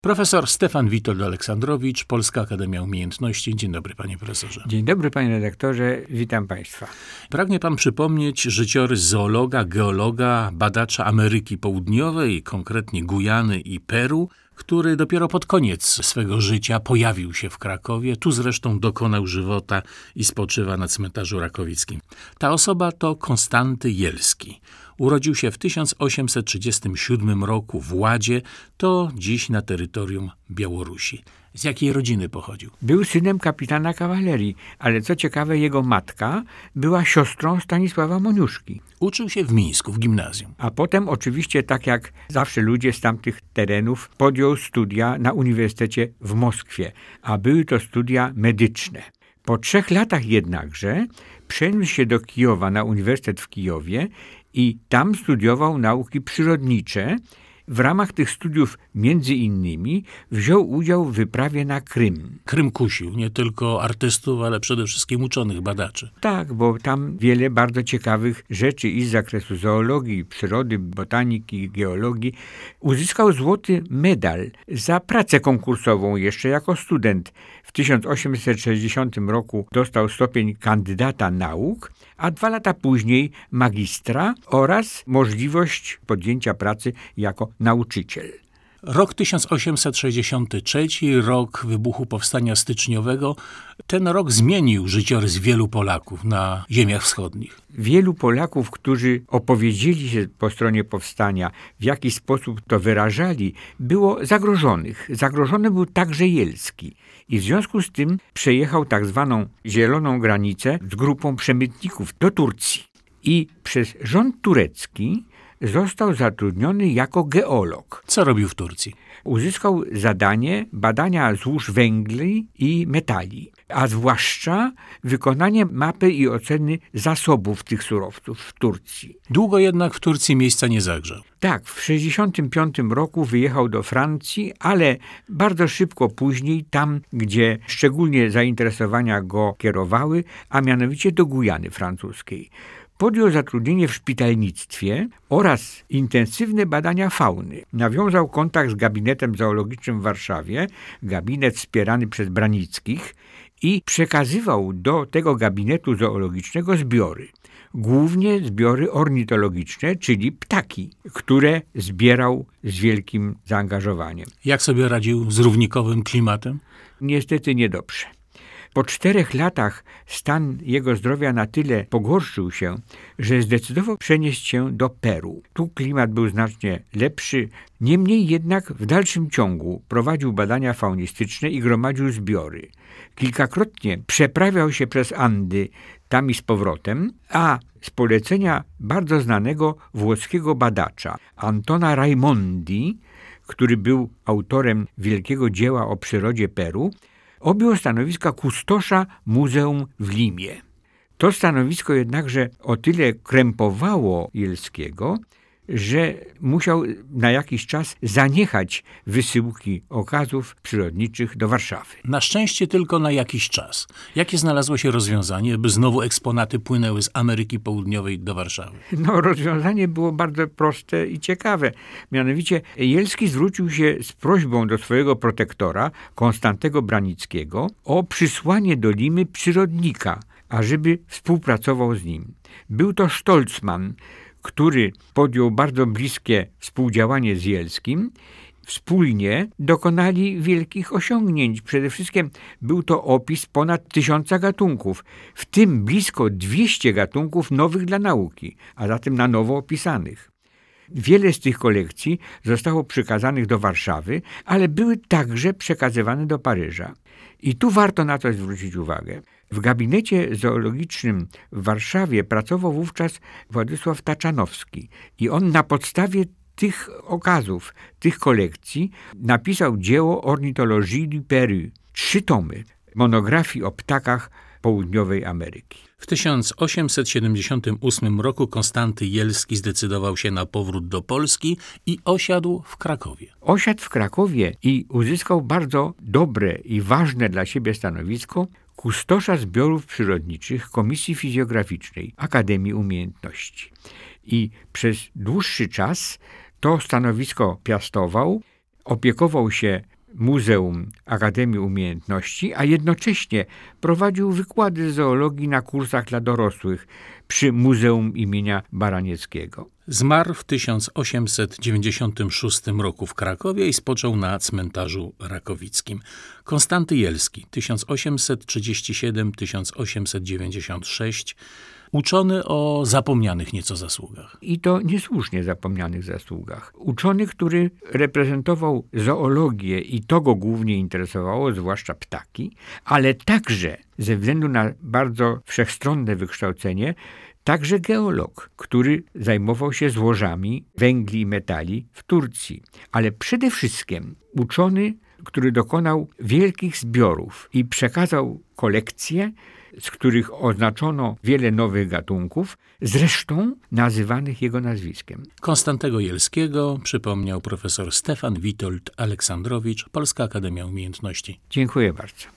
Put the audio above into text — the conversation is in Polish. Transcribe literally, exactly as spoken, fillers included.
Profesor Stefan Witold Aleksandrowicz, Polska Akademia Umiejętności. Dzień dobry, panie profesorze. Dzień dobry, panie redaktorze. Witam państwa. Pragnie pan przypomnieć życiorys zoologa, geologa, badacza Ameryki Południowej, konkretnie Gujany i Peru, który dopiero pod koniec swego życia pojawił się w Krakowie. Tu zresztą dokonał żywota i spoczywa na cmentarzu rakowickim. Ta osoba to Konstanty Jelski. Urodził się w tysiąc osiemset trzydziestym siódmym roku w Ładzie, to dziś na terytorium Białorusi. Z jakiej rodziny pochodził? Był synem kapitana kawalerii, ale co ciekawe, jego matka była siostrą Stanisława Moniuszki. Uczył się w Mińsku, w gimnazjum. A potem oczywiście, tak jak zawsze ludzie z tamtych terenów, podjął studia na Uniwersytecie w Moskwie, a były to studia medyczne. Po trzech latach jednakże przeniósł się do Kijowa na Uniwersytet w Kijowie i tam studiował nauki przyrodnicze. W ramach tych studiów między innymi wziął udział w wyprawie na Krym. Krym kusił nie tylko artystów, ale przede wszystkim uczonych, badaczy. Tak, bo tam wiele bardzo ciekawych rzeczy i z zakresu zoologii, przyrody, botaniki, geologii. Uzyskał złoty medal za pracę konkursową jeszcze jako student. W tysiąc osiemset sześćdziesiątym roku dostał stopień kandydata nauk, a dwa lata później magistra oraz możliwość podjęcia pracy jako nauczyciel. Rok tysiąc osiemset sześćdziesiąty trzeci, rok wybuchu Powstania Styczniowego. Ten rok zmienił życiorys wielu Polaków na ziemiach wschodnich. Wielu Polaków, którzy opowiedzieli się po stronie powstania, w jaki sposób to wyrażali, było zagrożonych. Zagrożony był także Jelski. I w związku z tym przejechał tak zwaną zieloną granicę z grupą przemytników do Turcji. I przez rząd turecki został zatrudniony jako geolog. Co robił w Turcji? Uzyskał zadanie badania złóż węgli i metali, a zwłaszcza wykonanie mapy i oceny zasobów tych surowców w Turcji. Długo jednak w Turcji miejsca nie zagrzał. Tak, w sześćdziesiątym piątym roku wyjechał do Francji, ale bardzo szybko później tam, gdzie szczególnie zainteresowania go kierowały, a mianowicie do Gujany francuskiej. Podjął zatrudnienie w szpitalnictwie oraz intensywne badania fauny. Nawiązał kontakt z gabinetem zoologicznym w Warszawie, gabinet wspierany przez Branickich, i przekazywał do tego gabinetu zoologicznego zbiory. Głównie zbiory ornitologiczne, czyli ptaki, które zbierał z wielkim zaangażowaniem. Jak sobie radził z równikowym klimatem? Niestety niedobrze. Po czterech latach stan jego zdrowia na tyle pogorszył się, że zdecydował przenieść się do Peru. Tu klimat był znacznie lepszy, niemniej jednak w dalszym ciągu prowadził badania faunistyczne i gromadził zbiory. Kilkakrotnie przeprawiał się przez Andy tam i z powrotem, a z polecenia bardzo znanego włoskiego badacza Antona Raimondi, który był autorem wielkiego dzieła o przyrodzie Peru, objął stanowiska kustosza muzeum w Limie. To stanowisko jednakże o tyle krępowało Jelskiego, że musiał na jakiś czas zaniechać wysyłki okazów przyrodniczych do Warszawy. Na szczęście tylko na jakiś czas. Jakie znalazło się rozwiązanie, by znowu eksponaty płynęły z Ameryki Południowej do Warszawy? No, rozwiązanie było bardzo proste i ciekawe. Mianowicie Jelski zwrócił się z prośbą do swojego protektora, Konstantego Branickiego, o przysłanie do Limy przyrodnika, ażeby współpracował z nim. Był to Stolzmann, który podjął bardzo bliskie współdziałanie z Jelskim. Wspólnie dokonali wielkich osiągnięć. Przede wszystkim był to opis ponad tysiąca gatunków, w tym blisko dwieście gatunków nowych dla nauki, a zatem na nowo opisanych. Wiele z tych kolekcji zostało przekazanych do Warszawy, ale były także przekazywane do Paryża. I tu warto na to zwrócić uwagę. W gabinecie zoologicznym w Warszawie pracował wówczas Władysław Taczanowski i on na podstawie tych okazów, tych kolekcji napisał dzieło Ornithologie du Peru, trzy tomy monografii o ptakach południowej Ameryki. W tysiąc osiemset siedemdziesiątym ósmym roku Konstanty Jelski zdecydował się na powrót do Polski i osiadł w Krakowie. Osiadł w Krakowie i uzyskał bardzo dobre i ważne dla siebie stanowisko kustosza zbiorów przyrodniczych Komisji Fizjograficznej Akademii Umiejętności. I przez dłuższy czas to stanowisko piastował. opiekował się Muzeum Akademii Umiejętności, a jednocześnie prowadził wykłady z zoologii na kursach dla dorosłych przy Muzeum imienia Baranieckiego. Zmarł w tysiąc osiemset dziewięćdziesiątym szóstym roku w Krakowie i spoczął na cmentarzu rakowickim. Konstanty Jelski, tysiąc osiemset trzydziesty siódmy do tysiąc osiemset dziewięćdziesiątego szóstego, uczony o zapomnianych nieco zasługach. I to niesłusznie zapomnianych zasługach. Uczony, który reprezentował zoologię i to go głównie interesowało, zwłaszcza ptaki, ale także ze względu na bardzo wszechstronne wykształcenie, także geolog, który zajmował się złożami węgli i metali w Turcji. Ale przede wszystkim uczony, który dokonał wielkich zbiorów i przekazał kolekcje, z których oznaczono wiele nowych gatunków, zresztą nazywanych jego nazwiskiem. Konstantego Jelskiego przypomniał profesor Stefan Witold Aleksandrowicz, Polska Akademia Umiejętności. Dziękuję bardzo.